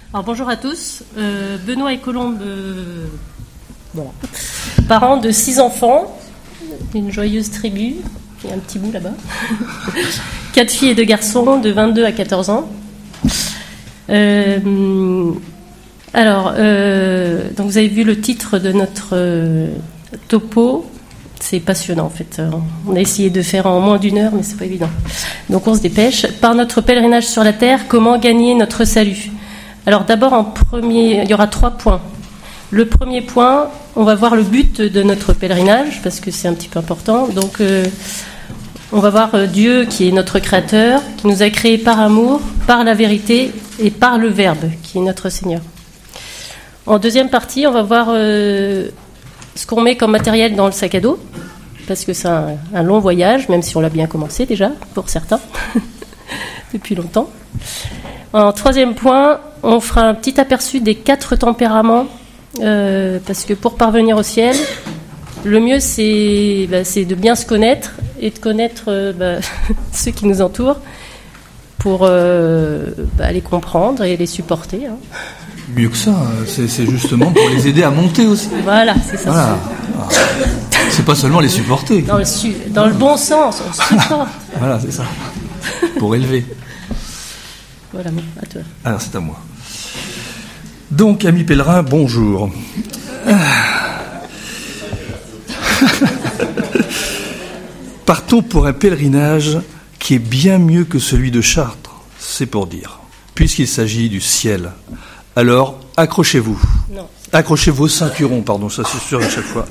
Alors bonjour à tous, Benoît et Colombe, voilà. Parents de 6 enfants, une joyeuse tribu, il y a un petit bout là-bas, 4 filles et 2 garçons de 22 à 14 ans. Donc vous avez vu le titre de notre topo, c'est passionnant en fait. On a essayé de faire en moins d'1 heure, mais c'est pas évident. Donc on se dépêche. Par notre pèlerinage sur la terre, comment gagner notre salut ? Alors d'abord, en premier, il y aura 3 points. Le premier point, on va voir le but de notre pèlerinage, parce que c'est un petit peu important. Donc on va voir Dieu qui est notre créateur, qui nous a créés par amour, par la vérité et par le Verbe, qui est notre Seigneur. En deuxième partie, on va voir ce qu'on met comme matériel dans le sac à dos, parce que c'est un long voyage, même si on l'a bien commencé déjà, pour certains, depuis longtemps. En troisième point, on fera un petit aperçu des 4 tempéraments, parce que pour parvenir au ciel, le mieux c'est de bien se connaître et de connaître ceux qui nous entourent pour les comprendre et les supporter. Hein. Mieux que ça, c'est justement pour les aider à monter aussi. Voilà, c'est ça. Voilà. C'est pas seulement les supporter. Dans le bon sens, on supporte. Voilà, c'est ça. Pour élever. Voilà, à toi. Alors, c'est à moi. Donc, amis pèlerins, bonjour. Partons pour un pèlerinage qui est bien mieux que celui de Chartres, c'est pour dire, puisqu'il s'agit du ciel. Alors, accrochez-vous. Non. Accrochez vos ceinturons, ça c'est sûr à chaque fois.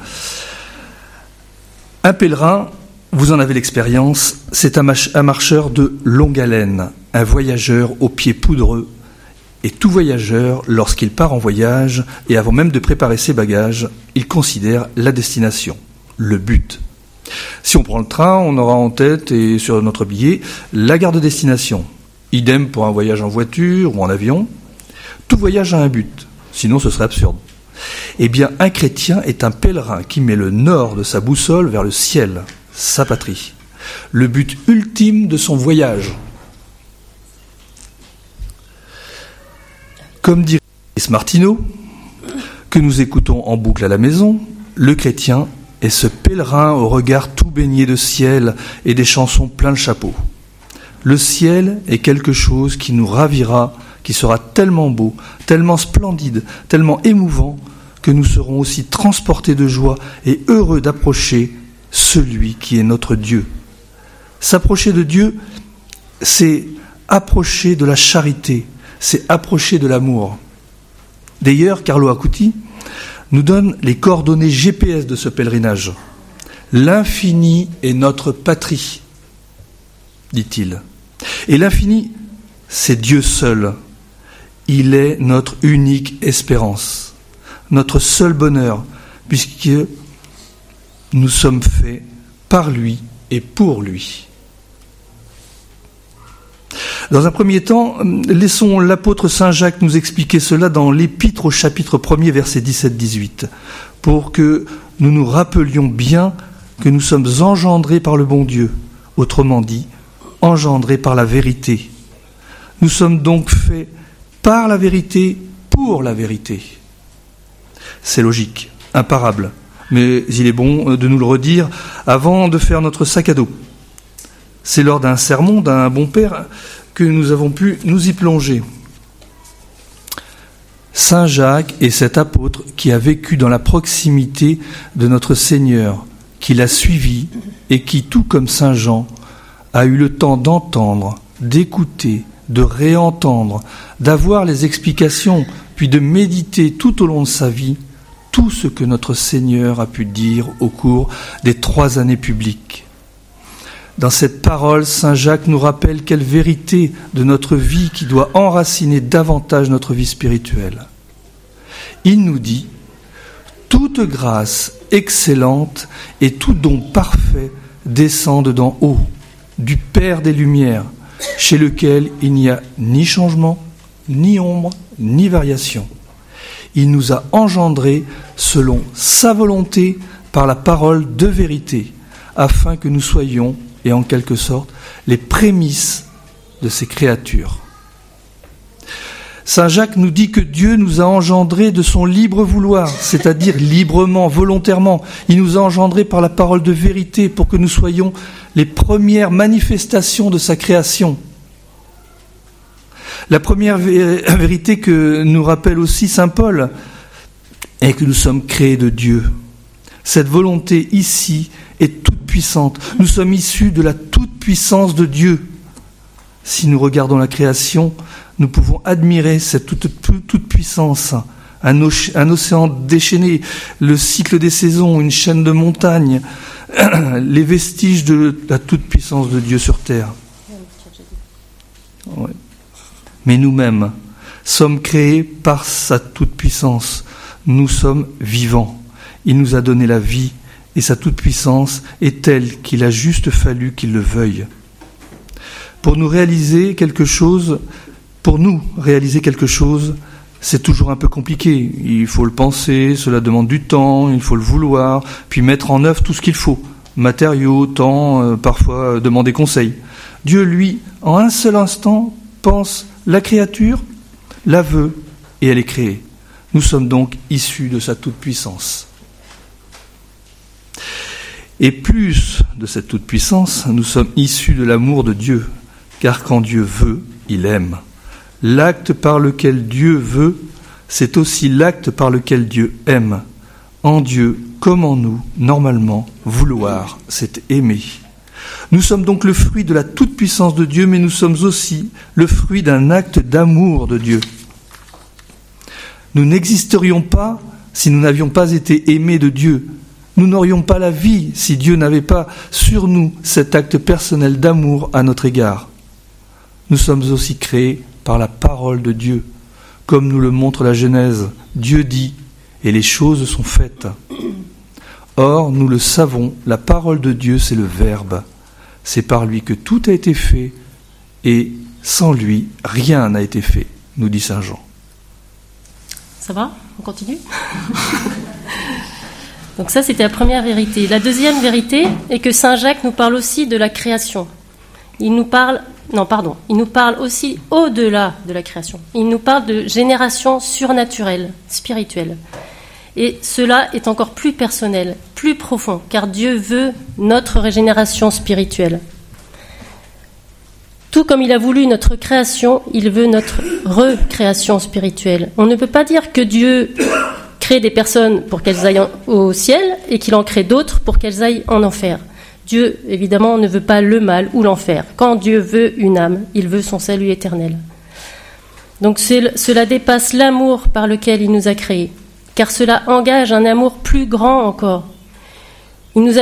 Un pèlerin, vous en avez l'expérience, c'est un marcheur de longue haleine, un voyageur aux pieds poudreux. Et tout voyageur, lorsqu'il part en voyage, et avant même de préparer ses bagages, il considère la destination, le but. Si on prend le train, on aura en tête, et sur notre billet, la gare de destination. Idem pour un voyage en voiture ou en avion. Tout voyage a un but, sinon ce serait absurde. Eh bien, un chrétien est un pèlerin qui met le nord de sa boussole vers le ciel, sa patrie. Le but ultime de son voyage. Comme dirait Martineau, que nous écoutons en boucle à la maison, le chrétien est ce pèlerin au regard tout baigné de ciel et des chansons plein le chapeau. Le ciel est quelque chose qui nous ravira, qui sera tellement beau, tellement splendide, tellement émouvant, que nous serons aussi transportés de joie et heureux d'approcher celui qui est notre Dieu. S'approcher de Dieu, c'est approcher de la charité, c'est approcher de l'amour. D'ailleurs, Carlo Acuti nous donne les coordonnées GPS de ce pèlerinage. L'infini est notre patrie, dit-il. Et l'infini, c'est Dieu seul. Il est notre unique espérance, notre seul bonheur, puisque nous sommes faits par lui et pour lui. Dans un premier temps, laissons l'apôtre Saint Jacques nous expliquer cela dans l'Épître au chapitre 1er, versets 17-18, pour que nous nous rappelions bien que nous sommes engendrés par le bon Dieu, autrement dit, engendrés par la vérité. Nous sommes donc faits par la vérité, pour la vérité. C'est logique, imparable, mais il est bon de nous le redire avant de faire notre sac à dos. C'est lors d'un sermon d'un bon père que nous avons pu nous y plonger. Saint Jacques est cet apôtre qui a vécu dans la proximité de notre Seigneur, qui l'a suivi et qui, tout comme Saint Jean, a eu le temps d'entendre, d'écouter, de réentendre, d'avoir les explications, puis de méditer tout au long de sa vie tout ce que notre Seigneur a pu dire au cours des 3 années publiques. Dans cette parole, Saint Jacques nous rappelle quelle vérité de notre vie qui doit enraciner davantage notre vie spirituelle. Il nous dit « Toute grâce excellente et tout don parfait descendent d'en haut, du Père des Lumières, chez lequel il n'y a ni changement, ni ombre, ni variation. Il nous a engendrés selon sa volonté par la parole de vérité, afin que nous soyons et en quelque sorte les prémices de ces créatures. » Saint Jacques nous dit que Dieu nous a engendrés de son libre vouloir, c'est-à-dire librement, volontairement. Il nous a engendrés par la parole de vérité pour que nous soyons les premières manifestations de sa création. La première vérité que nous rappelle aussi Saint Paul est que nous sommes créés de Dieu. Cette volonté ici est toute puissante. Nous sommes issus de la toute-puissance de Dieu. Si nous regardons la création, nous pouvons admirer cette toute puissance, un océan déchaîné, le cycle des saisons, une chaîne de montagnes, les vestiges de la toute puissance de Dieu sur terre. Ouais. Mais nous-mêmes sommes créés par sa toute puissance. Nous sommes vivants. Il nous a donné la vie et sa toute puissance est telle qu'il a juste fallu qu'il le veuille. Pour nous réaliser quelque chose, c'est toujours un peu compliqué. Il faut le penser, cela demande du temps, il faut le vouloir, puis mettre en œuvre tout ce qu'il faut. Matériaux, temps, parfois demander conseil. Dieu, lui, en un seul instant, pense la créature, la veut, et elle est créée. Nous sommes donc issus de sa toute-puissance. Et plus de cette toute-puissance, nous sommes issus de l'amour de Dieu, car quand Dieu veut, il aime. L'acte par lequel Dieu veut, c'est aussi l'acte par lequel Dieu aime. En Dieu, comme en nous, normalement, vouloir, c'est aimer. Nous sommes donc le fruit de la toute-puissance de Dieu, mais nous sommes aussi le fruit d'un acte d'amour de Dieu. Nous n'existerions pas si nous n'avions pas été aimés de Dieu. Nous n'aurions pas la vie si Dieu n'avait pas sur nous cet acte personnel d'amour à notre égard. Nous sommes aussi créés par la parole de Dieu. Comme nous le montre la Genèse, Dieu dit, et les choses sont faites. Or, nous le savons, la parole de Dieu, c'est le Verbe. C'est par lui que tout a été fait, et sans lui, rien n'a été fait, nous dit Saint Jean. Ça va ? On continue ? Donc ça, c'était la première vérité. La deuxième vérité est que Saint Jacques nous parle aussi de la création. Il nous parle aussi au-delà de la création. Il nous parle de génération surnaturelle, spirituelle. Et cela est encore plus personnel, plus profond, car Dieu veut notre régénération spirituelle. Tout comme il a voulu notre création, il veut notre recréation spirituelle. On ne peut pas dire que Dieu crée des personnes pour qu'elles aillent au ciel et qu'il en crée d'autres pour qu'elles aillent en enfer. Dieu, évidemment, ne veut pas le mal ou l'enfer. Quand Dieu veut une âme, il veut son salut éternel. Donc cela dépasse l'amour par lequel il nous a créés, car cela engage un amour plus grand encore. Il nous a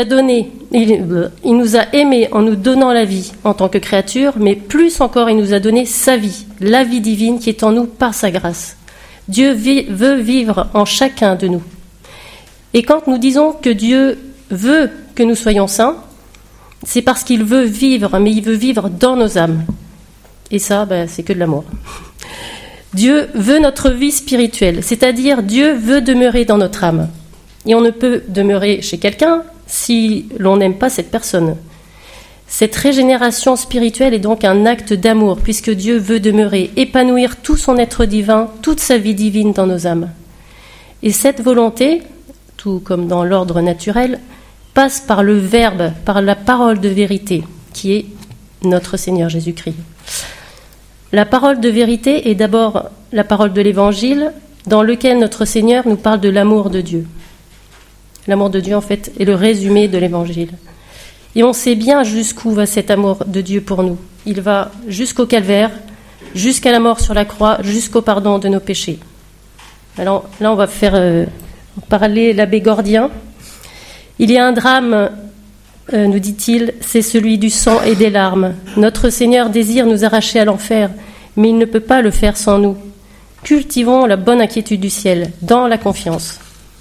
aimés en nous donnant la vie en tant que créature, mais plus encore, il nous a donné sa vie, la vie divine qui est en nous par sa grâce. Dieu veut vivre en chacun de nous. Et quand nous disons que Dieu veut que nous soyons saints, c'est parce qu'il veut vivre, mais il veut vivre dans nos âmes. Et ça, c'est que de l'amour. Dieu veut notre vie spirituelle, c'est-à-dire Dieu veut demeurer dans notre âme. Et on ne peut demeurer chez quelqu'un si l'on n'aime pas cette personne. Cette régénération spirituelle est donc un acte d'amour, puisque Dieu veut demeurer, épanouir tout son être divin, toute sa vie divine dans nos âmes. Et cette volonté, tout comme dans l'ordre naturel, passe par le Verbe, par la parole de vérité, qui est notre Seigneur Jésus-Christ. La parole de vérité est d'abord la parole de l'Évangile, dans lequel notre Seigneur nous parle de l'amour de Dieu. L'amour de Dieu, en fait, est le résumé de l'Évangile. Et on sait bien jusqu'où va cet amour de Dieu pour nous. Il va jusqu'au calvaire, jusqu'à la mort sur la croix, jusqu'au pardon de nos péchés. Alors là, on va faire parler l'abbé Gordien. Il y a un drame, nous dit-il, c'est celui du sang et des larmes. Notre Seigneur désire nous arracher à l'enfer, mais il ne peut pas le faire sans nous. Cultivons la bonne inquiétude du ciel, dans la confiance.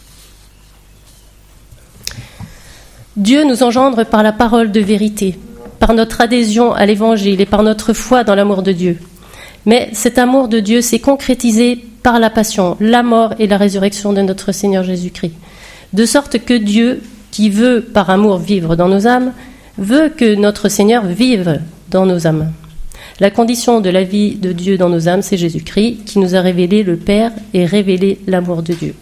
Dieu nous engendre par la parole de vérité, par notre adhésion à l'Évangile et par notre foi dans l'amour de Dieu. Mais cet amour de Dieu s'est concrétisé par la passion, la mort et la résurrection de notre Seigneur Jésus-Christ. De sorte que Dieu, qui veut par amour vivre dans nos âmes, veut que notre Seigneur vive dans nos âmes. La condition de la vie de Dieu dans nos âmes, c'est Jésus-Christ qui nous a révélé le Père et révélé l'amour de Dieu.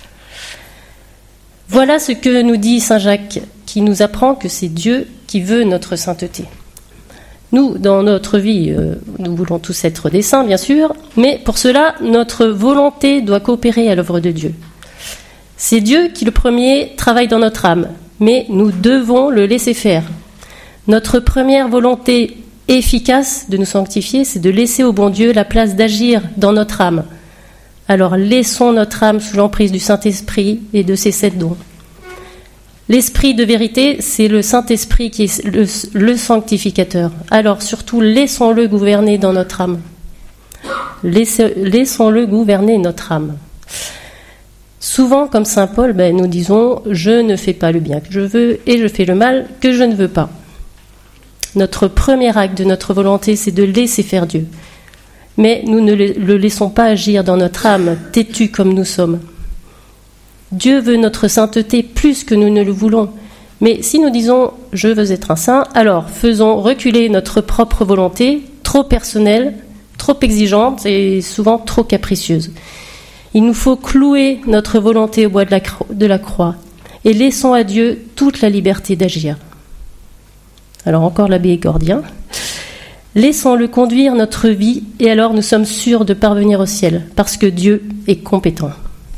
Voilà ce que nous dit saint Jacques, qui nous apprend que c'est Dieu qui veut notre sainteté. Nous, dans notre vie, nous voulons tous être des saints, bien sûr, mais pour cela, notre volonté doit coopérer à l'œuvre de Dieu. C'est Dieu qui, le premier, travaille dans notre âme, mais nous devons le laisser faire. Notre première volonté efficace de nous sanctifier, c'est de laisser au bon Dieu la place d'agir dans notre âme. Alors laissons notre âme sous l'emprise du Saint-Esprit et de ses 7 dons. L'Esprit de vérité, c'est le Saint-Esprit qui est le sanctificateur. Alors surtout, laissons-le gouverner dans notre âme. Laissons-le gouverner notre âme. Souvent, comme saint Paul, nous disons « Je ne fais pas le bien que je veux et je fais le mal que je ne veux pas ». Notre premier acte de notre volonté, c'est de laisser faire Dieu. Mais nous ne le laissons pas agir dans notre âme, têtus comme nous sommes. Dieu veut notre sainteté plus que nous ne le voulons. Mais si nous disons « je veux être un saint », alors faisons reculer notre propre volonté, trop personnelle, trop exigeante et souvent trop capricieuse. Il nous faut clouer notre volonté au bois de la croix et laissons à Dieu toute la liberté d'agir. Alors encore l'abbé Gordien. Laissons-le conduire notre vie et alors nous sommes sûrs de parvenir au ciel parce que Dieu est compétent.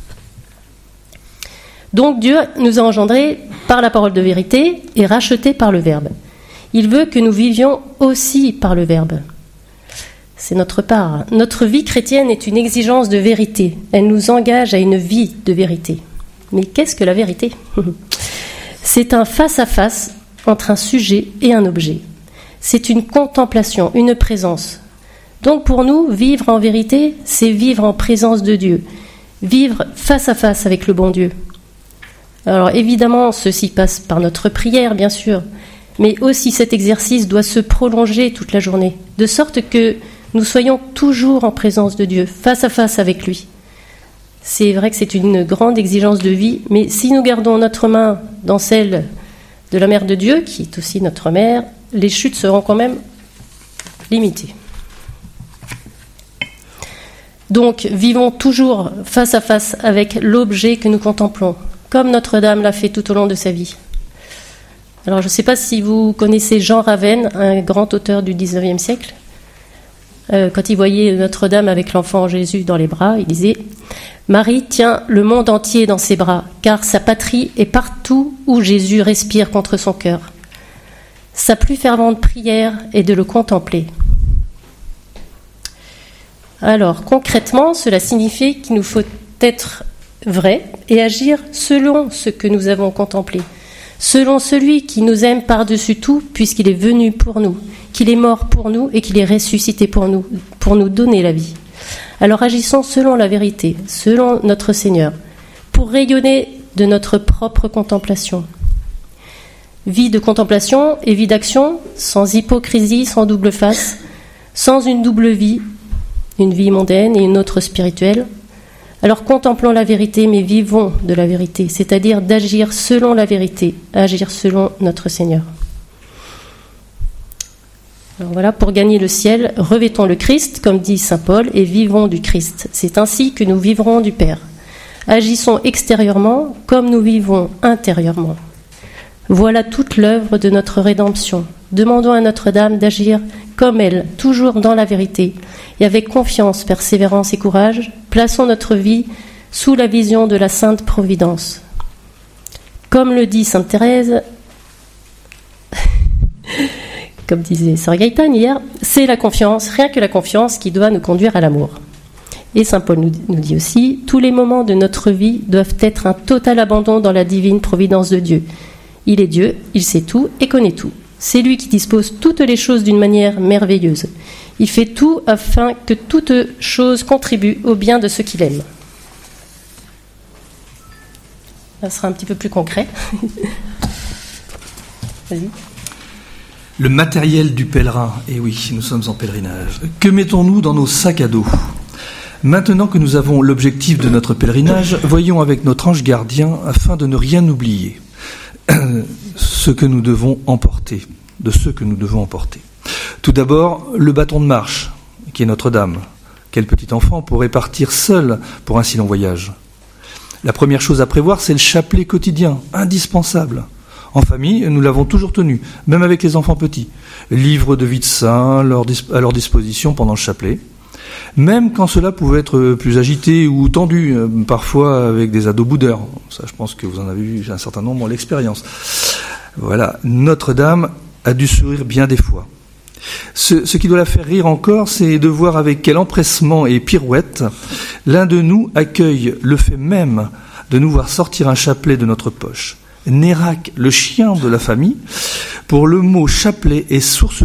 Donc Dieu nous a engendrés par la parole de vérité et rachetés par le Verbe. Il veut que nous vivions aussi par le Verbe. C'est notre part. Notre vie chrétienne est une exigence de vérité. Elle nous engage à une vie de vérité. Mais qu'est-ce que la vérité ? C'est un face-à-face entre un sujet et un objet. C'est une contemplation, une présence. Donc pour nous, vivre en vérité, c'est vivre en présence de Dieu. Vivre face à face avec le bon Dieu. Alors évidemment, ceci passe par notre prière, bien sûr. Mais aussi cet exercice doit se prolonger toute la journée. De sorte que nous soyons toujours en présence de Dieu, face à face avec lui. C'est vrai que c'est une grande exigence de vie, mais si nous gardons notre main dans celle de la Mère de Dieu, qui est aussi notre mère, les chutes seront quand même limitées. Donc, vivons toujours face à face avec l'objet que nous contemplons, comme Notre-Dame l'a fait tout au long de sa vie. Alors, je ne sais pas si vous connaissez Jean Ravenne, un grand auteur du XIXe siècle. Quand il voyait Notre-Dame avec l'enfant Jésus dans les bras, il disait « Marie tient le monde entier dans ses bras, car sa patrie est partout où Jésus respire contre son cœur. Sa plus fervente prière est de le contempler. » Alors, concrètement, cela signifie qu'il nous faut être vrai et agir selon ce que nous avons contemplé, selon celui qui nous aime par-dessus tout, puisqu'il est venu pour nous, qu'il est mort pour nous et qu'il est ressuscité pour nous donner la vie. Alors agissons selon la vérité, selon notre Seigneur, pour rayonner de notre propre contemplation. Vie de contemplation et vie d'action, sans hypocrisie, sans double face, sans une double vie, une vie mondaine et une autre spirituelle. Alors contemplons la vérité, mais vivons de la vérité, c'est-à-dire d'agir selon la vérité, agir selon notre Seigneur. Alors voilà, pour gagner le ciel, revêtons le Christ, comme dit saint Paul, et vivons du Christ. C'est ainsi que nous vivrons du Père. Agissons extérieurement comme nous vivons intérieurement. Voilà toute l'œuvre de notre rédemption. Demandons à Notre-Dame d'agir comme elle, toujours dans la vérité, et avec confiance, persévérance et courage, plaçons notre vie sous la vision de la Sainte Providence. Comme le dit sainte Thérèse, comme disait sœur Gaëtane hier, c'est la confiance, rien que la confiance, qui doit nous conduire à l'amour. Et saint Paul nous dit aussi, tous les moments de notre vie doivent être un total abandon dans la divine providence de Dieu. Il est Dieu, il sait tout et connaît tout. C'est lui qui dispose toutes les choses d'une manière merveilleuse. Il fait tout afin que toute chose contribue au bien de ceux qu'il aime. Ça sera un petit peu plus concret. Vas-y. Le matériel du pèlerin, et oui, nous sommes en pèlerinage. Que mettons-nous dans nos sacs à dos ? Maintenant que nous avons l'objectif de notre pèlerinage, voyons avec notre ange gardien, afin de ne rien oublier, de ce que nous devons emporter. Tout d'abord, le bâton de marche, qui est Notre-Dame. Quel petit enfant pourrait partir seul pour un si long voyage ? La première chose à prévoir, c'est le chapelet quotidien, indispensable. En famille, nous l'avons toujours tenu, même avec les enfants petits. Livres de vie de saint à leur disposition pendant le chapelet. Même quand cela pouvait être plus agité ou tendu, parfois avec des ados boudeurs. Ça, je pense que vous en avez vu un certain nombre l'expérience. Voilà, Notre-Dame a dû sourire bien des fois. Ce qui doit la faire rire encore, c'est de voir avec quel empressement et pirouette l'un de nous accueille le fait même de nous voir sortir un chapelet de notre poche. Nérac, le chien de la famille, dont le mot chapelet est source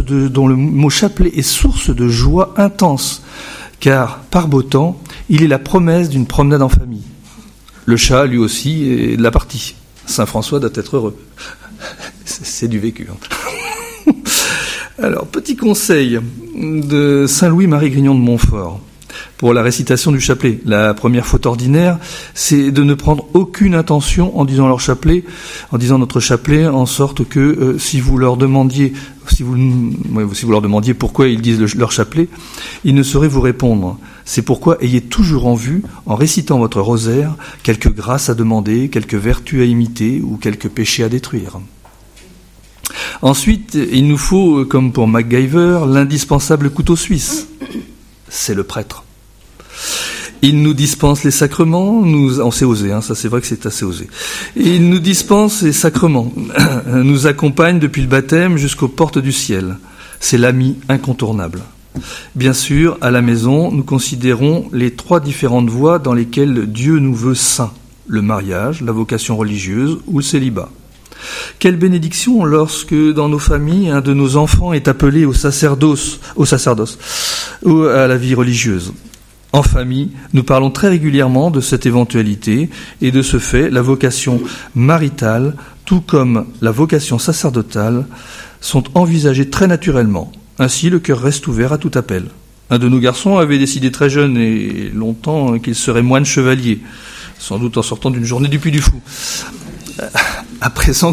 de joie intense, car par beau temps, il est la promesse d'une promenade en famille. Le chat, lui aussi, est de la partie. Saint François doit être heureux. C'est du vécu. Alors, petit conseil de Saint Louis-Marie Grignon de Montfort pour la récitation du chapelet. La première faute ordinaire, c'est de ne prendre aucune intention en disant notre chapelet, en sorte que si vous leur demandiez pourquoi ils disent leur chapelet, ils ne sauraient vous répondre. C'est pourquoi ayez toujours en vue, en récitant votre rosaire, quelques grâces à demander, quelques vertus à imiter ou quelques péchés à détruire. Ensuite, il nous faut, comme pour MacGyver, l'indispensable couteau suisse. C'est le prêtre. Il nous dispense les sacrements, on s'est osé, ça c'est vrai que c'est assez osé. Il nous dispense les sacrements, nous accompagne depuis le baptême jusqu'aux portes du ciel. C'est l'ami incontournable. Bien sûr, à la maison, nous considérons les 3 différentes voies dans lesquelles Dieu nous veut saints. Le mariage, la vocation religieuse ou le célibat. Quelle bénédiction lorsque dans nos familles, un de nos enfants est appelé au sacerdoce ou à la vie religieuse. En famille, nous parlons très régulièrement de cette éventualité et de ce fait, la vocation maritale, tout comme la vocation sacerdotale, sont envisagées très naturellement. Ainsi, le cœur reste ouvert à tout appel. Un de nos garçons avait décidé très jeune et longtemps qu'il serait moine chevalier, sans doute en sortant d'une journée du Puy du Fou. À présent que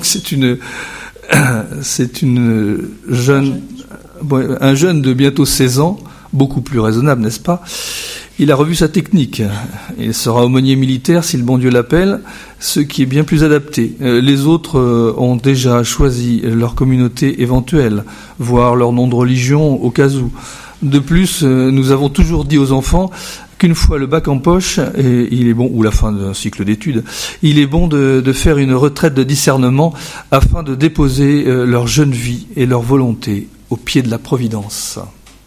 un jeune de bientôt 16 ans, beaucoup plus raisonnable, n'est-ce pas ? Il a revu sa technique. Il sera aumônier militaire si le bon Dieu l'appelle, ce qui est bien plus adapté. Les autres ont déjà choisi leur communauté éventuelle, voire leur nom de religion au cas où. De plus, nous avons toujours dit aux enfants qu'une fois le bac en poche, et il est bon, ou la fin d'un cycle d'études, il est bon de faire une retraite de discernement afin de déposer leur jeune vie et leur volonté au pied de la Providence.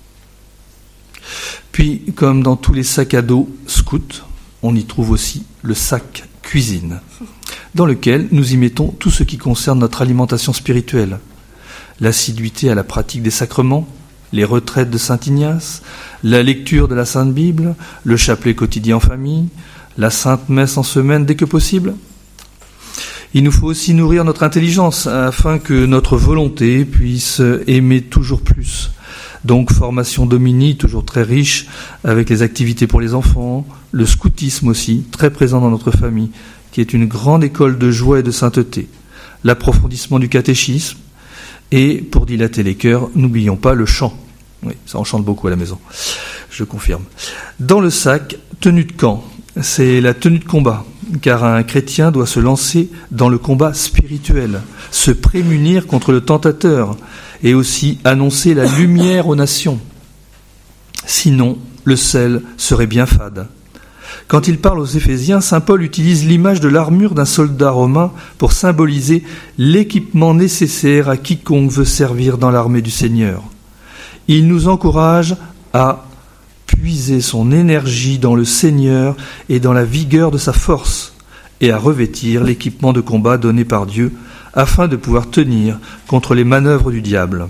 Puis, comme dans tous les sacs à dos scouts, on y trouve aussi le sac cuisine, dans lequel nous y mettons tout ce qui concerne notre alimentation spirituelle, l'assiduité à la pratique des sacrements, les retraites de Saint-Ignace, la lecture de la Sainte Bible, le chapelet quotidien en famille, la Sainte Messe en semaine dès que possible. Il nous faut aussi nourrir notre intelligence afin que notre volonté puisse aimer toujours plus. Donc formation Domini, toujours très riche, avec les activités pour les enfants, le scoutisme aussi, très présent dans notre famille, qui est une grande école de joie et de sainteté, l'approfondissement du catéchisme, et pour dilater les cœurs, n'oublions pas le chant. Oui, ça en chante beaucoup à la maison, je confirme. Dans le sac, tenue de camp, c'est la tenue de combat, car un chrétien doit se lancer dans le combat spirituel, se prémunir contre le tentateur, et aussi annoncer la lumière aux nations. Sinon, le sel serait bien fade. Quand il parle aux Éphésiens, saint Paul utilise l'image de l'armure d'un soldat romain pour symboliser l'équipement nécessaire à quiconque veut servir dans l'armée du Seigneur. Il nous encourage à puiser son énergie dans le Seigneur et dans la vigueur de sa force, et à revêtir l'équipement de combat donné par Dieu, afin de pouvoir tenir contre les manœuvres du diable.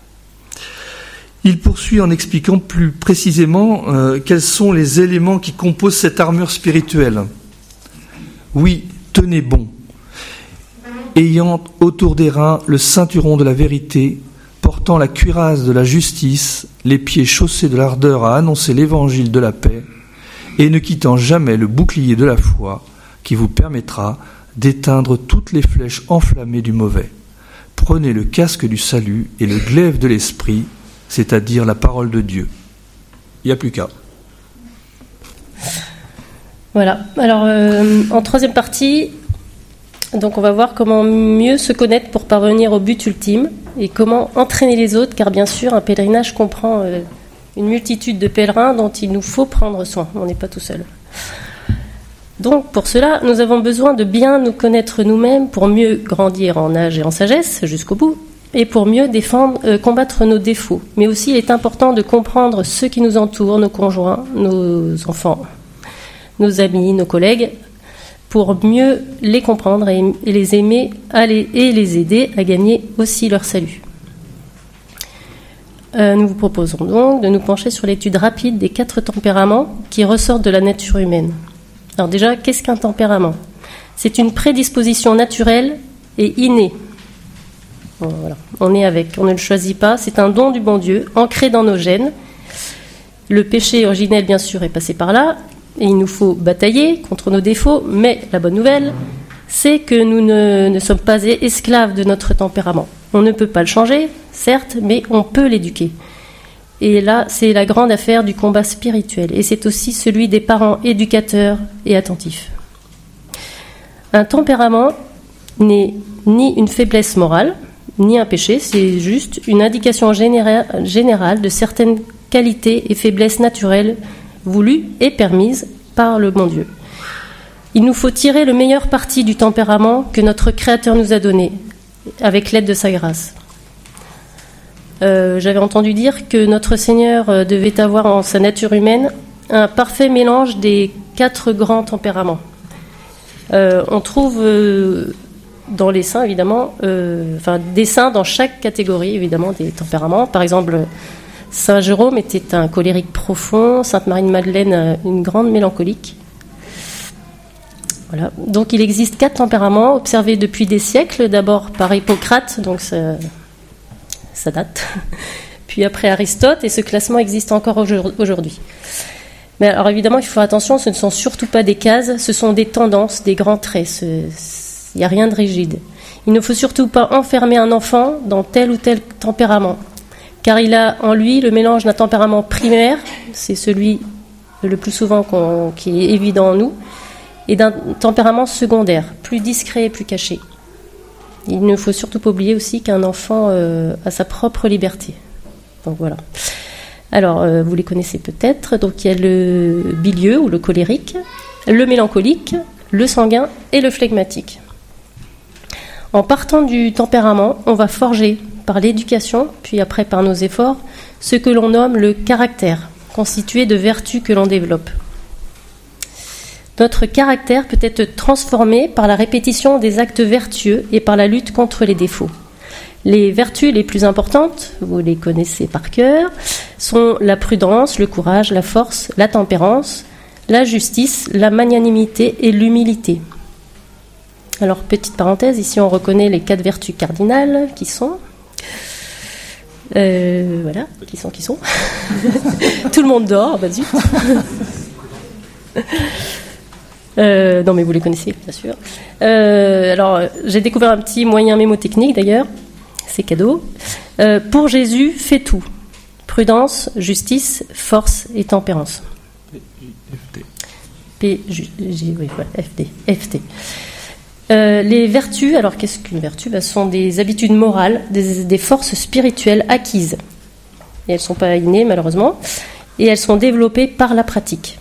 Il poursuit en expliquant plus précisément quels sont les éléments qui composent cette armure spirituelle. Oui, tenez bon, ayant autour des reins le ceinturon de la vérité, portant la cuirasse de la justice, les pieds chaussés de l'ardeur à annoncer l'évangile de la paix, et ne quittant jamais le bouclier de la foi, qui vous permettra d'éteindre toutes les flèches enflammées du mauvais. Prenez le casque du salut et le glaive de l'esprit, c'est-à-dire la parole de Dieu. Il n'y a plus qu'à. Voilà. Alors, en troisième partie, donc on va voir comment mieux se connaître pour parvenir au but ultime et comment entraîner les autres, car bien sûr, un pèlerinage comprend une multitude de pèlerins dont il nous faut prendre soin. On n'est pas tout seul. Donc, pour cela, nous avons besoin de bien nous connaître nous-mêmes pour mieux grandir en âge et en sagesse jusqu'au bout, et pour mieux combattre nos défauts. Mais aussi, il est important de comprendre ceux qui nous entourent, nos conjoints, nos enfants, nos amis, nos collègues, pour mieux les comprendre et les aimer et les aider à gagner aussi leur salut. Nous vous proposons donc de nous pencher sur l'étude rapide des 4 tempéraments qui ressortent de la nature humaine. Alors déjà, qu'est-ce qu'un tempérament ? C'est une prédisposition naturelle et innée. Bon, voilà. On est avec, on ne le choisit pas, c'est un don du bon Dieu, ancré dans nos gènes. Le péché originel, bien sûr, est passé par là, et il nous faut batailler contre nos défauts, mais la bonne nouvelle, c'est que nous ne sommes pas esclaves de notre tempérament. On ne peut pas le changer, certes, mais on peut l'éduquer. Et là, c'est la grande affaire du combat spirituel, et c'est aussi celui des parents éducateurs et attentifs. Un tempérament n'est ni une faiblesse morale, ni un péché, c'est juste une indication générale de certaines qualités et faiblesses naturelles voulues et permises par le bon Dieu. Il nous faut tirer le meilleur parti du tempérament que notre Créateur nous a donné, avec l'aide de sa grâce. J'avais entendu dire que notre Seigneur devait avoir en sa nature humaine un parfait mélange des 4 grands tempéraments. On trouve dans les saints, évidemment, des saints dans chaque catégorie, évidemment, des tempéraments. Par exemple, Saint Jérôme était un colérique profond, Sainte Marie-Madeleine, une grande mélancolique. Voilà. Donc il existe 4 tempéraments observés depuis des siècles, d'abord par Hippocrate, donc ça date, puis après Aristote, et ce classement existe encore aujourd'hui. Mais alors évidemment, il faut faire attention, ce ne sont surtout pas des cases, ce sont des tendances, des grands traits, il n'y a rien de rigide. Il ne faut surtout pas enfermer un enfant dans tel ou tel tempérament, car il a en lui le mélange d'un tempérament primaire, c'est celui le plus souvent qui est évident en nous, et d'un tempérament secondaire, plus discret et plus caché. Il ne faut surtout pas oublier aussi qu'un enfant a sa propre liberté. Donc voilà. Alors, vous les connaissez peut-être. Donc il y a le bilieux ou le colérique, le mélancolique, le sanguin et le phlegmatique. En partant du tempérament, on va forger par l'éducation, puis après par nos efforts, ce que l'on nomme le caractère, constitué de vertus que l'on développe. Notre caractère peut être transformé par la répétition des actes vertueux et par la lutte contre les défauts. Les vertus les plus importantes, vous les connaissez par cœur, sont la prudence, le courage, la force, la tempérance, la justice, la magnanimité et l'humilité. Alors, petite parenthèse, ici on reconnaît les 4 vertus cardinales qui sont... voilà, qui sont. Tout le monde dort, bah zut. Non mais vous les connaissez, bien sûr. Alors, j'ai découvert un petit moyen mémotechnique d'ailleurs, c'est cadeau. Pour Jésus, fais tout. Prudence, justice, force et tempérance. FT. Les vertus, alors qu'est-ce qu'une vertu ? Ce sont des habitudes morales, des forces spirituelles acquises. Et elles ne sont pas innées, malheureusement. Et elles sont développées par la pratique.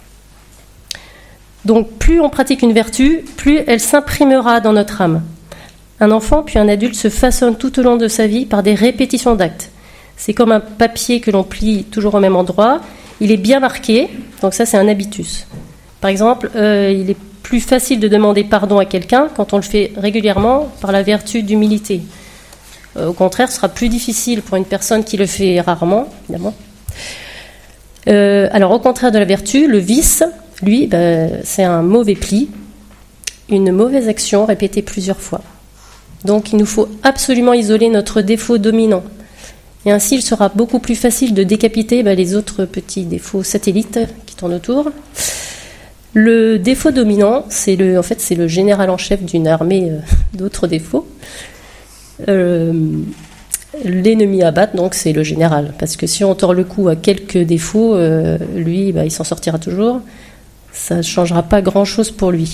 Donc, plus on pratique une vertu, plus elle s'imprimera dans notre âme. Un enfant puis un adulte se façonne tout au long de sa vie par des répétitions d'actes. C'est comme un papier que l'on plie toujours au même endroit. Il est bien marqué, donc ça c'est un habitus. Par exemple, il est plus facile de demander pardon à quelqu'un quand on le fait régulièrement par la vertu d'humilité. Au contraire, ce sera plus difficile pour une personne qui le fait rarement, évidemment. Alors, au contraire de la vertu, le vice, lui, c'est un mauvais pli, une mauvaise action répétée plusieurs fois. Donc, il nous faut absolument isoler notre défaut dominant. Et ainsi, il sera beaucoup plus facile de décapiter les autres petits défauts satellites qui tournent autour. Le défaut dominant, c'est le général en chef d'une armée d'autres défauts. L'ennemi à battre, donc, c'est le général. Parce que si on tord le cou à quelques défauts, lui, il s'en sortira toujours. Ça ne changera pas grand-chose pour lui.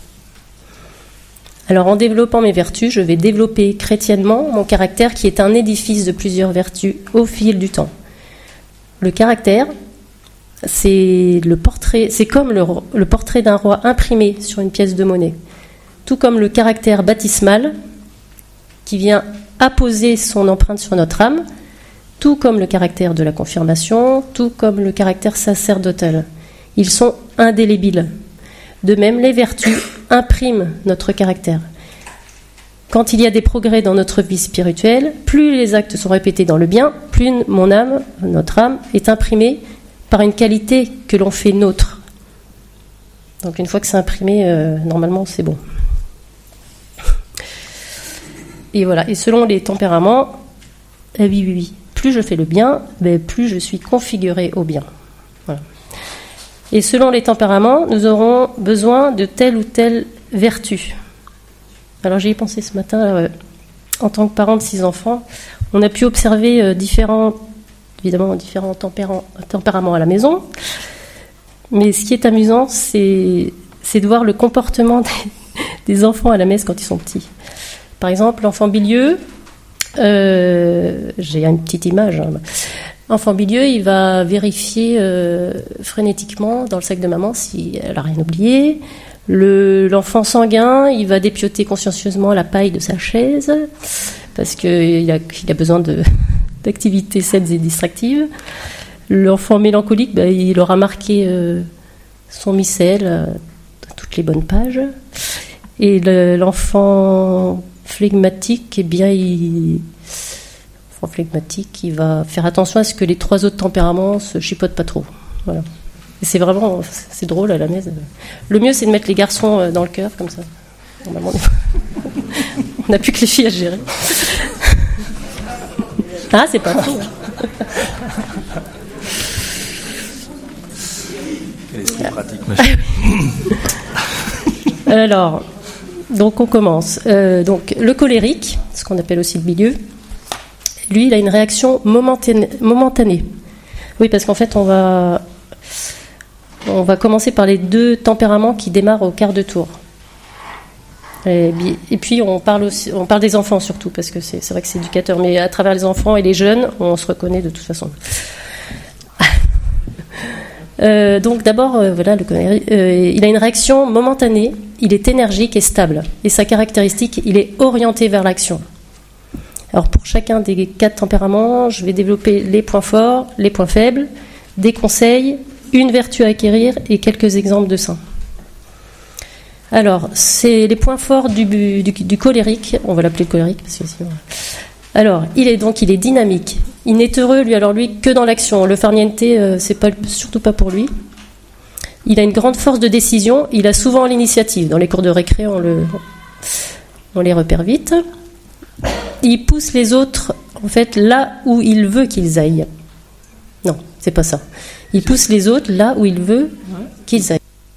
Alors, en développant mes vertus, je vais développer chrétiennement mon caractère qui est un édifice de plusieurs vertus au fil du temps. Le caractère, c'est comme le portrait d'un roi imprimé sur une pièce de monnaie. Tout comme le caractère baptismal qui vient apposer son empreinte sur notre âme, tout comme le caractère de la confirmation, tout comme le caractère sacerdotal. Ils sont indélébiles. De même, les vertus impriment notre caractère. Quand il y a des progrès dans notre vie spirituelle, plus les actes sont répétés dans le bien, plus notre âme, est imprimée par une qualité que l'on fait nôtre. Donc une fois que c'est imprimé, normalement c'est bon. Et voilà. Et selon les tempéraments, oui. Plus je fais le bien, plus je suis configuré au bien. Voilà. Et selon les tempéraments, nous aurons besoin de telle ou telle vertu. Alors j'y ai pensé ce matin, en tant que parent de 6 enfants, on a pu observer différents tempéraments à la maison. Mais ce qui est amusant, c'est de voir le comportement des enfants à la messe quand ils sont petits. Par exemple, l'enfant bilieux, j'ai une petite image. Enfant bilieux, il va vérifier frénétiquement dans le sac de maman si elle n'a rien oublié. L'enfant sanguin, il va dépioter consciencieusement la paille de sa chaise parce qu'il a besoin d'activités saines et distractives. L'enfant mélancolique, il aura marqué son missel à toutes les bonnes pages. Et l'enfant flegmatique, il va faire attention à ce que les 3 autres tempéraments se chipotent pas trop. Voilà. Et c'est drôle à la messe. Le mieux, c'est de mettre les garçons dans le cœur, comme ça. Normalement, on n'a plus que les filles à gérer. Ah, c'est pas trop. C'est pratique. Alors, donc on commence. Donc le colérique, ce qu'on appelle aussi le milieu, lui, il a une réaction momentanée. Oui, parce qu'en fait, on va commencer par les 2 tempéraments qui démarrent au quart de tour. Et puis on parle des enfants surtout, parce que c'est vrai que c'est éducateur, mais à travers les enfants et les jeunes, on se reconnaît de toute façon. Donc d'abord, voilà, il a une réaction momentanée, il est énergique et stable. Et sa caractéristique, il est orienté vers l'action. Alors pour chacun des 4 tempéraments, je vais développer les points forts, les points faibles, des conseils, une vertu à acquérir et quelques exemples de saints. Alors, c'est les points forts du colérique, on va l'appeler le colérique parce que sinon... Alors, il est dynamique. Il n'est heureux, lui, que dans l'action. Le farniente, c'est surtout pas pour lui. Il a une grande force de décision. Il a souvent l'initiative. Dans les cours de récré, on les repère vite. Il pousse les autres, en fait, là où il veut qu'ils aillent. Non, c'est pas ça. Il pousse les autres là où il veut qu'ils aillent.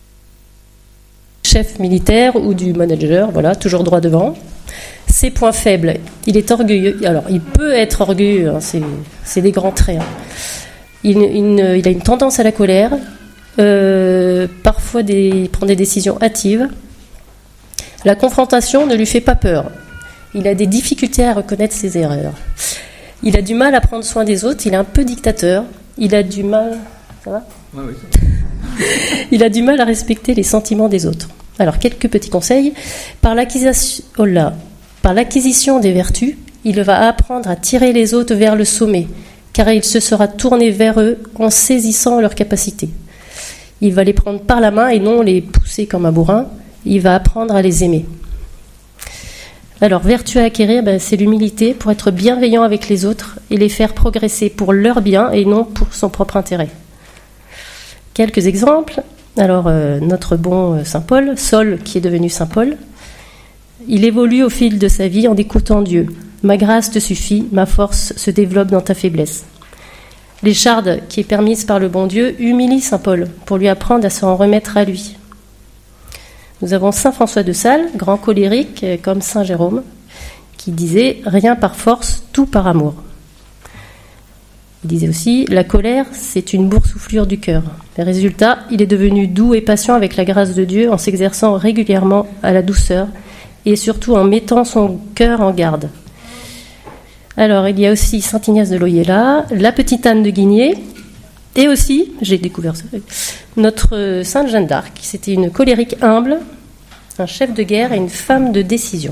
Chef militaire ou du manager, voilà, toujours droit devant. Ses points faibles, il est orgueilleux. Alors, il peut être orgueilleux, hein, c'est des grands traits. Hein. Il a une tendance à la colère. Parfois, il prend des décisions hâtives. La confrontation ne lui fait pas peur. Il a des difficultés à reconnaître ses erreurs. Il a du mal à prendre soin des autres. Il est un peu dictateur. Il a du mal... Ça va ? Oui, ça va. Il a du mal à respecter les sentiments des autres. Alors, quelques petits conseils. Par l'acquisition des vertus, il va apprendre à tirer les autres vers le sommet, car il se sera tourné vers eux en saisissant leurs capacités. Il va les prendre par la main et non les pousser comme un bourrin. Il va apprendre à les aimer. Alors, vertu à acquérir, c'est l'humilité pour être bienveillant avec les autres et les faire progresser pour leur bien et non pour son propre intérêt. Quelques exemples. Alors, notre bon Saint Paul, Saul qui est devenu Saint Paul, il évolue au fil de sa vie en écoutant Dieu. Ma grâce te suffit, ma force se développe dans ta faiblesse. L'écharde qui est permise par le bon Dieu humilie Saint Paul pour lui apprendre à s'en remettre à lui. Nous avons Saint François de Sales, grand colérique comme Saint Jérôme, qui disait « Rien par force, tout par amour ». Il disait aussi « La colère, c'est une boursouflure du cœur. Le résultat, il est devenu doux et patient avec la grâce de Dieu en s'exerçant régulièrement à la douceur et surtout en mettant son cœur en garde. » Alors, il y a aussi Saint Ignace de Loyola, la petite Anne de Guigné, et aussi, j'ai découvert ça, notre Sainte Jeanne d'Arc. C'était une colérique humble, un chef de guerre et une femme de décision.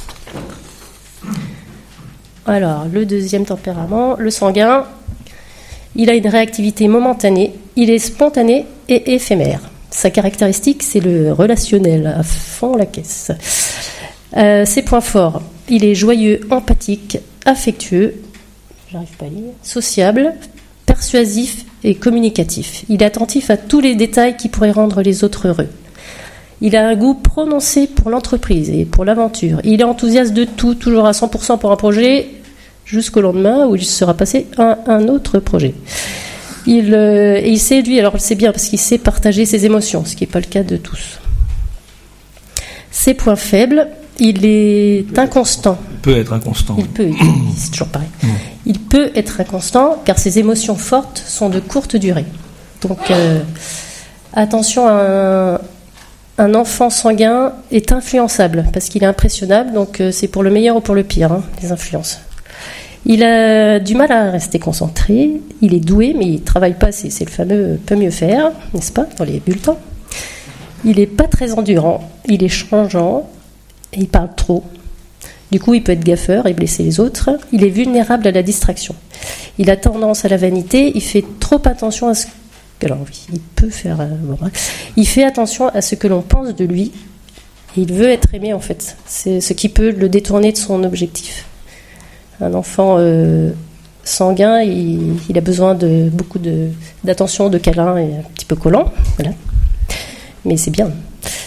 Alors, le deuxième tempérament, le sanguin, il a une réactivité momentanée, il est spontané et éphémère. Sa caractéristique, c'est le relationnel, à fond la caisse. Ses points forts, il est joyeux, empathique, affectueux, j'arrive pas à lire, sociable, persuasif et communicatif. Il est attentif à tous les détails qui pourraient rendre les autres heureux. Il a un goût prononcé pour l'entreprise et pour l'aventure. Il est enthousiaste de tout, toujours à 100% pour un projet, jusqu'au lendemain où il sera passé à un autre projet. Il séduit, alors c'est bien parce qu'il sait partager ses émotions, ce qui n'est pas le cas de tous. Ses points faibles, il est inconstant. Il peut être inconstant. C'est toujours pareil. Il peut être inconstant car ses émotions fortes sont de courte durée. Donc attention, un enfant sanguin est influençable parce qu'il est impressionnable, donc c'est pour le meilleur ou pour le pire, les influences. Il a du mal à rester concentré, il est doué mais il ne travaille pas assez, c'est le fameux peut mieux faire, n'est-ce pas, dans les bulletins. Il n'est pas très endurant, il est changeant, et il parle trop. Du coup, il peut être gaffeur et blesser les autres. Il est vulnérable à la distraction. Il a tendance à la vanité. Il fait trop attention à ce que... Alors oui, il peut faire... Il fait attention à ce que l'on pense de lui. Et il veut être aimé, en fait. C'est ce qui peut le détourner de son objectif. Un enfant sanguin, il a besoin de beaucoup d'attention, de câlins et un petit peu collant. Voilà. Mais c'est bien.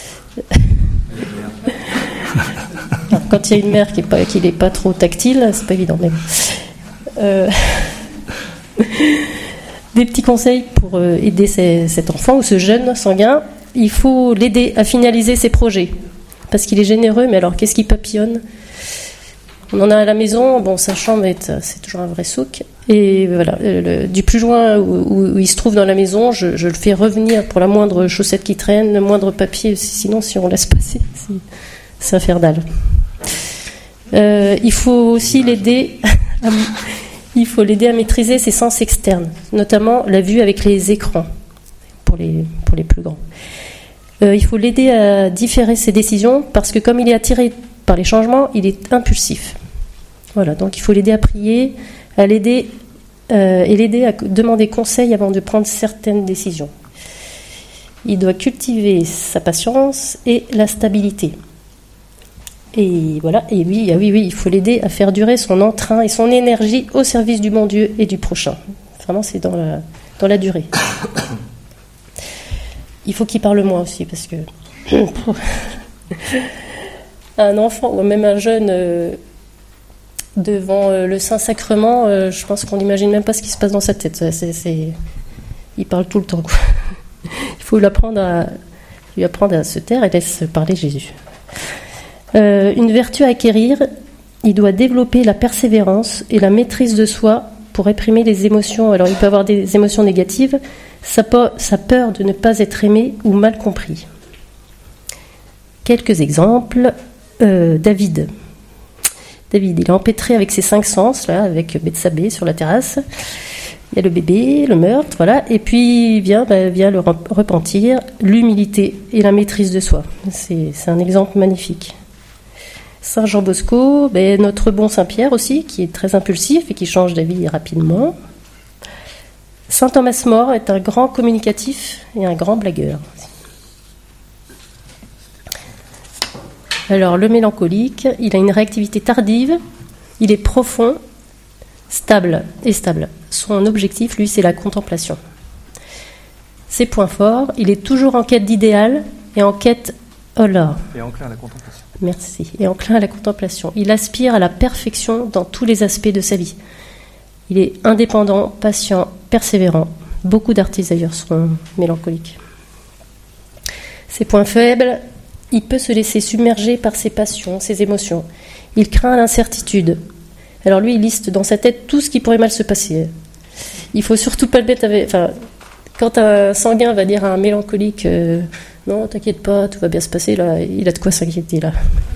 Alors, quand il y a une mère qui n'est pas trop tactile, c'est pas évident. Mais des petits conseils pour aider cet enfant ou ce jeune sanguin. Il faut l'aider à finaliser ses projets parce qu'il est généreux, mais alors qu'est-ce qu'il papillonne? On en a à la maison, bon, sa chambre c'est toujours un vrai souk. Et voilà, du plus loin où il se trouve dans la maison, je le fais revenir pour la moindre chaussette qui traîne, le moindre papier, sinon si on laisse passer, c'est infernal. Il faut aussi l'aider à maîtriser ses sens externes, notamment la vue avec les écrans, pour les plus grands. Il faut l'aider à différer ses décisions, parce que comme il est attiré par les changements, il est impulsif. Voilà, donc il faut l'aider à prier, et l'aider à demander conseil avant de prendre certaines décisions. Il doit cultiver sa patience et la stabilité. Et voilà, et oui, il faut l'aider à faire durer son entrain et son énergie au service du bon Dieu et du prochain. Vraiment, c'est dans la durée. Il faut qu'il parle moins aussi, parce que un enfant ou même un jeune devant le Saint-Sacrement, je pense qu'on n'imagine même pas ce qui se passe dans sa tête. Il parle tout le temps, quoi. Il faut lui apprendre à se taire et laisser parler Jésus. Une vertu à acquérir, il doit développer la persévérance et la maîtrise de soi pour réprimer les émotions. Alors il peut avoir des émotions négatives, sa peur de ne pas être aimé ou mal compris. Quelques exemples. David, il est empêtré avec ses 5 sens, là, avec Bethsabée sur la terrasse. Il y a le bébé, le meurtre, voilà. Et puis vient le repentir, l'humilité et la maîtrise de soi. C'est un exemple magnifique. Saint Jean Bosco, notre bon Saint Pierre aussi, qui est très impulsif et qui change d'avis rapidement. Saint Thomas More est un grand communicatif et un grand blagueur. Alors, le mélancolique, il a une réactivité tardive, il est profond, stable. Son objectif, lui, c'est la contemplation. Ses points forts, il est toujours en quête d'idéal et en quête... Oh là. Et enclin à la contemplation. Merci. Et enclin à la contemplation. Il aspire à la perfection dans tous les aspects de sa vie. Il est indépendant, patient, persévérant. Beaucoup d'artistes, d'ailleurs, sont mélancoliques. Ses points faibles... Il peut se laisser submerger par ses passions, ses émotions. Il craint l'incertitude. Alors lui, il liste dans sa tête tout ce qui pourrait mal se passer. Il faut surtout pas le mettre avec... Enfin, quand un sanguin va dire à un mélancolique non, t'inquiète pas, tout va bien se passer, là, il a de quoi s'inquiéter, là.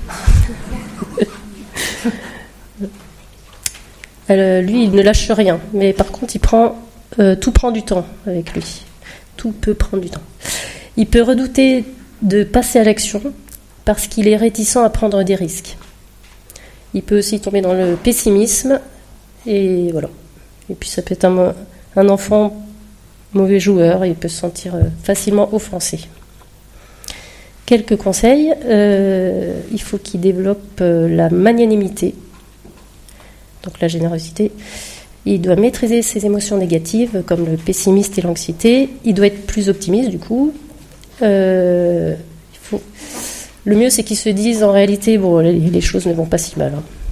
Alors, lui, il ne lâche rien, mais par contre, tout prend du temps avec lui. Tout peut prendre du temps. Il peut redouter de passer à l'action parce qu'il est réticent à prendre des risques. Il peut aussi tomber dans le pessimisme, et voilà. Et puis ça peut être un enfant mauvais joueur, il peut se sentir facilement offensé. Quelques conseils, il faut qu'il développe la magnanimité, donc la générosité. Il doit maîtriser ses émotions négatives, comme le pessimisme et l'anxiété. Il doit être plus optimiste, du coup. Le mieux, c'est qu'il se dise, en réalité, bon, les choses ne vont pas si mal.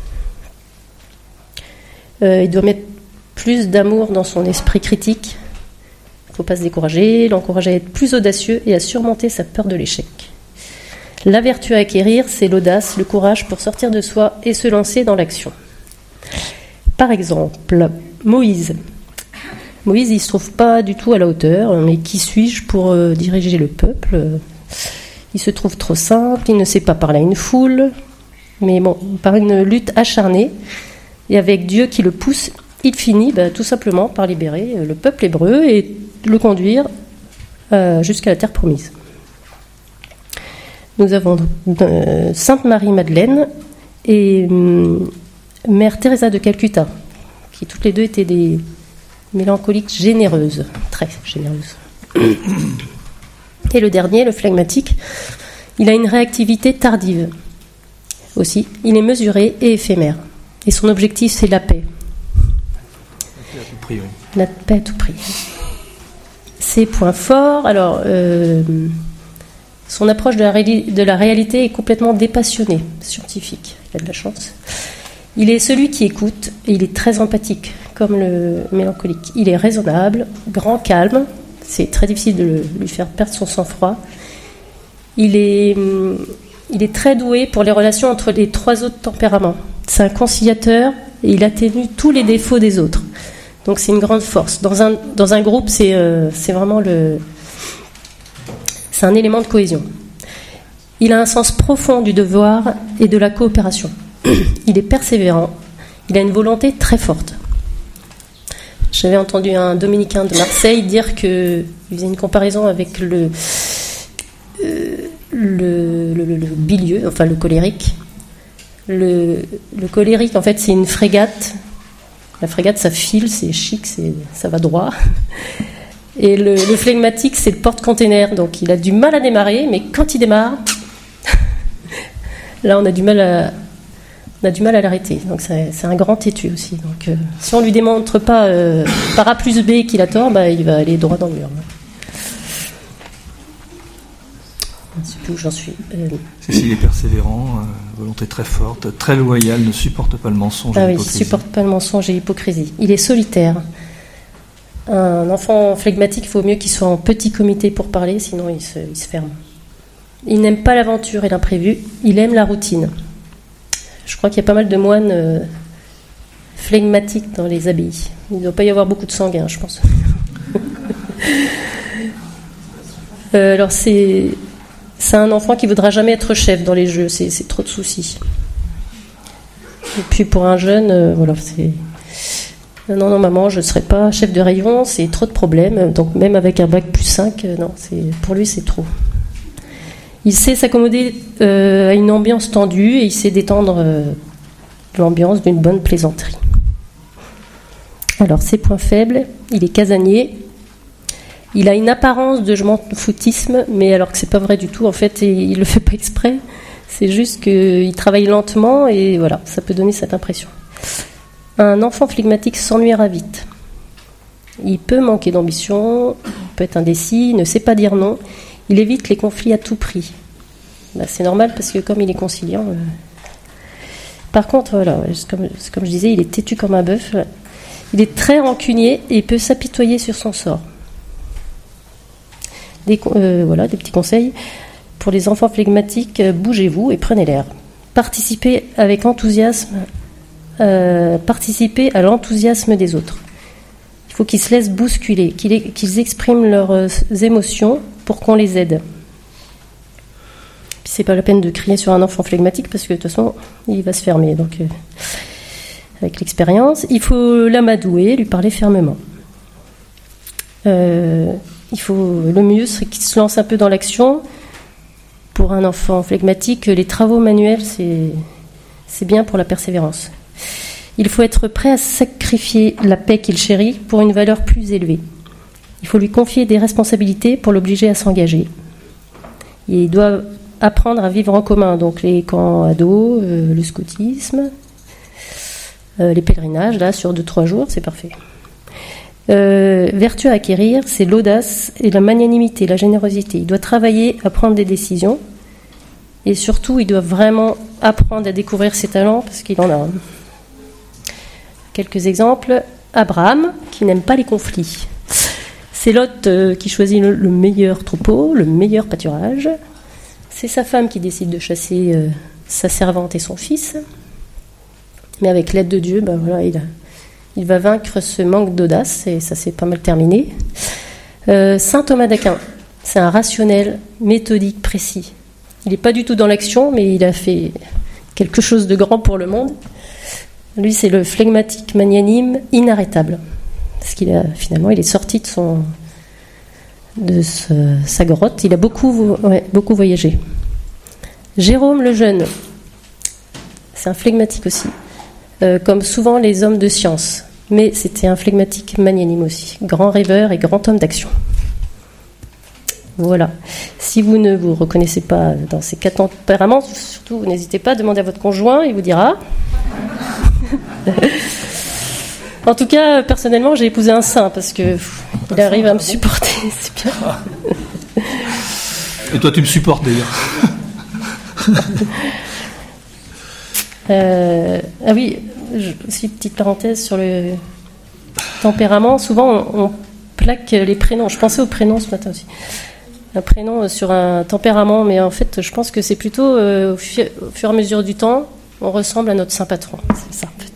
Il doit mettre plus d'amour dans son esprit critique. Il ne faut pas se décourager, l'encourager à être plus audacieux et à surmonter sa peur de l'échec. La vertu à acquérir, c'est l'audace, le courage pour sortir de soi et se lancer dans l'action. Par exemple, Moïse. Moïse, il ne se trouve pas du tout à la hauteur, mais qui suis-je pour diriger le peuple ? Il se trouve trop simple, il ne sait pas parler à une foule, mais bon, par une lutte acharnée, et avec Dieu qui le pousse, il finit tout simplement par libérer le peuple hébreu et le conduire jusqu'à la terre promise. Nous avons Sainte Marie-Madeleine et Mère Teresa de Calcutta, qui toutes les deux étaient des mélancoliques généreuses, très généreuses. Et le dernier, le flegmatique, il a une réactivité tardive. Aussi, il est mesuré et éphémère. Et son objectif, c'est la paix. La paix à tout prix, oui. La paix à tout prix. Ses points forts, alors, son approche de la réalité est complètement dépassionnée, scientifique. Il a de la chance. Il est celui qui écoute et il est très empathique, comme le mélancolique. Il est raisonnable, grand calme. C'est très difficile de lui faire perdre son sang-froid. Il est très doué pour les relations entre les trois autres tempéraments. C'est un conciliateur et il atténue tous les défauts des autres. Donc c'est une grande force. Dans un groupe, c'est vraiment c'est un élément de cohésion. Il a un sens profond du devoir et de la coopération. Il est persévérant. Il a une volonté très forte. J'avais entendu un dominicain de Marseille dire qu'il faisait une comparaison avec le bilieux, enfin le colérique. Le colérique, en fait, c'est une frégate. La frégate, ça file, c'est chic, ça va droit. Et le flegmatique, c'est le porte-container. Donc, il a du mal à démarrer, mais quand il démarre, là, on a du mal à l'arrêter. Donc, c'est un grand têtu aussi. Donc, si on lui démontre pas par A plus B qu'il a tort, il va aller droit dans le mur. Je ne sais plus où j'en suis. Cécile est persévérant, volonté très forte, très loyale, ne supporte pas le mensonge et l'hypocrisie. Oui, il ne supporte pas le mensonge et l'hypocrisie. Il est solitaire. Un enfant flegmatique, il faut mieux qu'il soit en petit comité pour parler, sinon il se ferme. Il n'aime pas l'aventure et l'imprévu, il aime la routine. Je crois qu'il y a pas mal de moines flegmatiques dans les abbayes. Il ne doit pas y avoir beaucoup de sanguins, je pense. Alors c'est un enfant qui ne voudra jamais être chef dans les jeux, c'est trop de soucis. Et puis pour un jeune, voilà, c'est... Non, maman, je ne serai pas chef de rayon, c'est trop de problèmes. Donc même avec un bac plus 5, non, pour lui c'est trop. Il sait s'accommoder à une ambiance tendue et il sait détendre l'ambiance d'une bonne plaisanterie. Alors ses points faibles, il est casanier. Il a une apparence de je m'en foutisme, mais alors que c'est pas vrai du tout, en fait, et il le fait pas exprès. C'est juste qu'il travaille lentement et voilà, ça peut donner cette impression. Un enfant flegmatique s'ennuiera vite. Il peut manquer d'ambition, il peut être indécis, il ne sait pas dire non. Il évite les conflits à tout prix. C'est normal parce que comme il est conciliant. Par contre, voilà, comme je disais, il est têtu comme un bœuf. Il est très rancunier et il peut s'apitoyer sur son sort. Des petits conseils. Pour les enfants flegmatiques, bougez-vous et prenez l'air. participer avec enthousiasme, participer à l'enthousiasme des autres. Il faut qu'ils se laissent bousculer, qu'ils expriment leurs émotions pour qu'on les aide. Puis c'est pas la peine de crier sur un enfant flegmatique parce que de toute façon, il va se fermer. Donc, avec l'expérience, il faut l'amadouer, lui parler fermement. Le mieux serait qu'il se lance un peu dans l'action. Pour un enfant flegmatique, les travaux manuels, c'est bien pour la persévérance. Il faut être prêt à sacrifier la paix qu'il chérit pour une valeur plus élevée. Il faut lui confier des responsabilités pour l'obliger à s'engager. Il doit apprendre à vivre en commun, donc les camps ados, le scoutisme, les pèlerinages, là, sur 2-3 jours, c'est parfait. Vertu à acquérir, c'est l'audace et la magnanimité, la générosité. Il doit travailler à prendre des décisions et surtout, il doit vraiment apprendre à découvrir ses talents parce qu'il en a un. Quelques exemples. Abraham, qui n'aime pas les conflits. C'est Lot qui choisit le meilleur troupeau, le meilleur pâturage. C'est sa femme qui décide de chasser sa servante et son fils. Mais avec l'aide de Dieu, il va vaincre ce manque d'audace et ça s'est pas mal terminé. Saint Thomas d'Aquin, c'est un rationnel, méthodique, précis. Il n'est pas du tout dans l'action, mais il a fait quelque chose de grand pour le monde. Lui, c'est le flegmatique magnanime inarrêtable. Parce qu'il il est sorti de sa grotte. Il a beaucoup voyagé. Jérôme le Jeune, c'est un flegmatique aussi. Comme souvent les hommes de science. Mais c'était un flegmatique magnanime aussi. Grand rêveur et grand homme d'action. Voilà. Si vous ne vous reconnaissez pas dans ces 4 tempéraments, surtout, vous n'hésitez pas à demander à votre conjoint, il vous dira. En tout cas, personnellement, j'ai épousé un saint parce que il arrive à me supporter, c'est bien. Et toi, tu me supportes d'ailleurs. Ah oui, aussi petite parenthèse sur le tempérament. Souvent, on plaque les prénoms. Je pensais aux prénoms ce matin aussi. Un prénom sur un tempérament, mais en fait, je pense que c'est plutôt au fur et à mesure du temps, on ressemble à notre saint patron. C'est ça, en fait.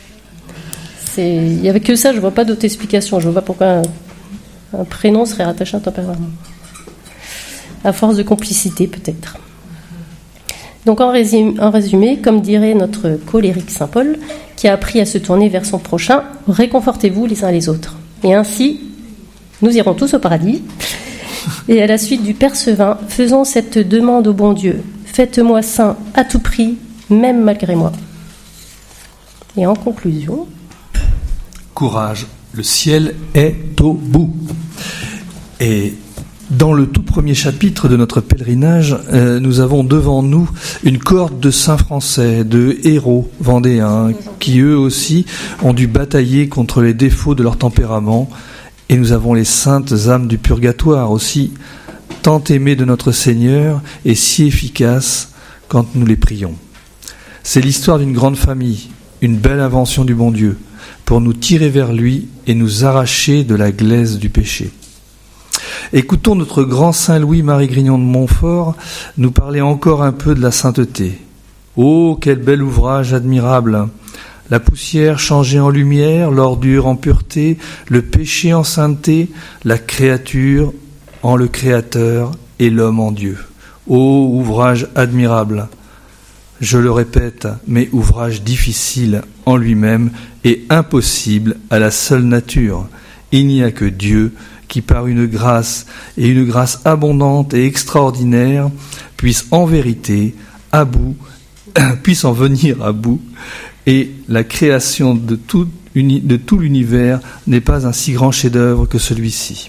Il n'y avait que ça, je ne vois pas d'autre explication. Je ne vois pas pourquoi un prénom serait rattaché à un tempérament. À force de complicité, peut-être. Donc, en résumé, comme dirait notre colérique saint Paul, qui a appris à se tourner vers son prochain, réconfortez-vous les uns les autres. Et ainsi, nous irons tous au paradis. Et à la suite du Père Sevin, faisons cette demande au bon Dieu. Faites-moi saint à tout prix, même malgré moi. Et en conclusion... Courage, le ciel est au bout. Et dans le tout premier chapitre de notre pèlerinage, nous avons devant nous une cohorte de saints français, de héros vendéens, qui eux aussi ont dû batailler contre les défauts de leur tempérament. Et nous avons les saintes âmes du purgatoire aussi, tant aimées de notre Seigneur et si efficaces quand nous les prions. C'est l'histoire d'une grande famille, une belle invention du bon Dieu, pour nous tirer vers lui et nous arracher de la glaise du péché. Écoutons notre grand saint Louis-Marie Grignon de Montfort nous parler encore un peu de la sainteté. Oh, quel bel ouvrage admirable! La poussière changée en lumière, l'ordure en pureté, le péché en sainteté, la créature en le Créateur et l'homme en Dieu. Oh, ouvrage admirable! Je le répète, mais ouvrage difficile en lui-même et impossible à la seule nature. Il n'y a que Dieu qui, par une grâce et une grâce abondante et extraordinaire, puisse en vérité puisse en venir à bout. Et la création de tout l'univers n'est pas un si grand chef-d'œuvre que celui-ci.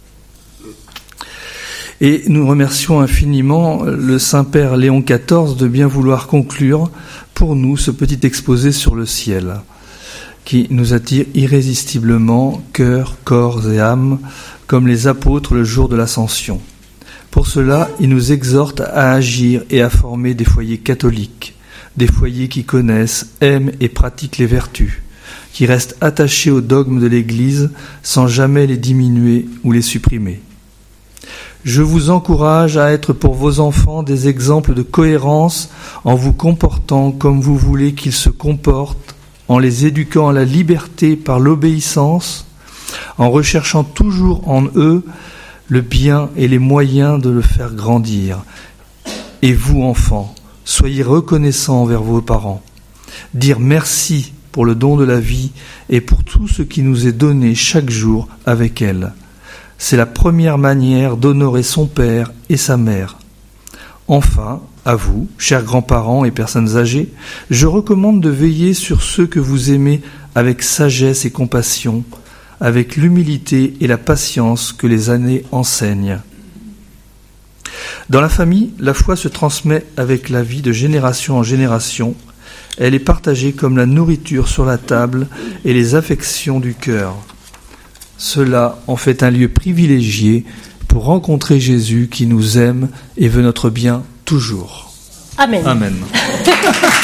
Et nous remercions infiniment le Saint-Père Léon XIV de bien vouloir conclure pour nous ce petit exposé sur le ciel, qui nous attire irrésistiblement, cœur, corps et âme, comme les apôtres le jour de l'Ascension. Pour cela, il nous exhorte à agir et à former des foyers catholiques, des foyers qui connaissent, aiment et pratiquent les vertus, qui restent attachés aux dogmes de l'Église sans jamais les diminuer ou les supprimer. Je vous encourage à être pour vos enfants des exemples de cohérence en vous comportant comme vous voulez qu'ils se comportent, en les éduquant à la liberté par l'obéissance, en recherchant toujours en eux le bien et les moyens de le faire grandir. Et vous, enfants, soyez reconnaissants envers vos parents. Dire merci pour le don de la vie et pour tout ce qui nous est donné chaque jour avec elle. C'est la première manière d'honorer son père et sa mère. Enfin, à vous, chers grands-parents et personnes âgées, je recommande de veiller sur ceux que vous aimez avec sagesse et compassion, avec l'humilité et la patience que les années enseignent. Dans la famille, la foi se transmet avec la vie de génération en génération. Elle est partagée comme la nourriture sur la table et les affections du cœur. Cela en fait un lieu privilégié pour rencontrer Jésus qui nous aime et veut notre bien toujours. Amen. Amen.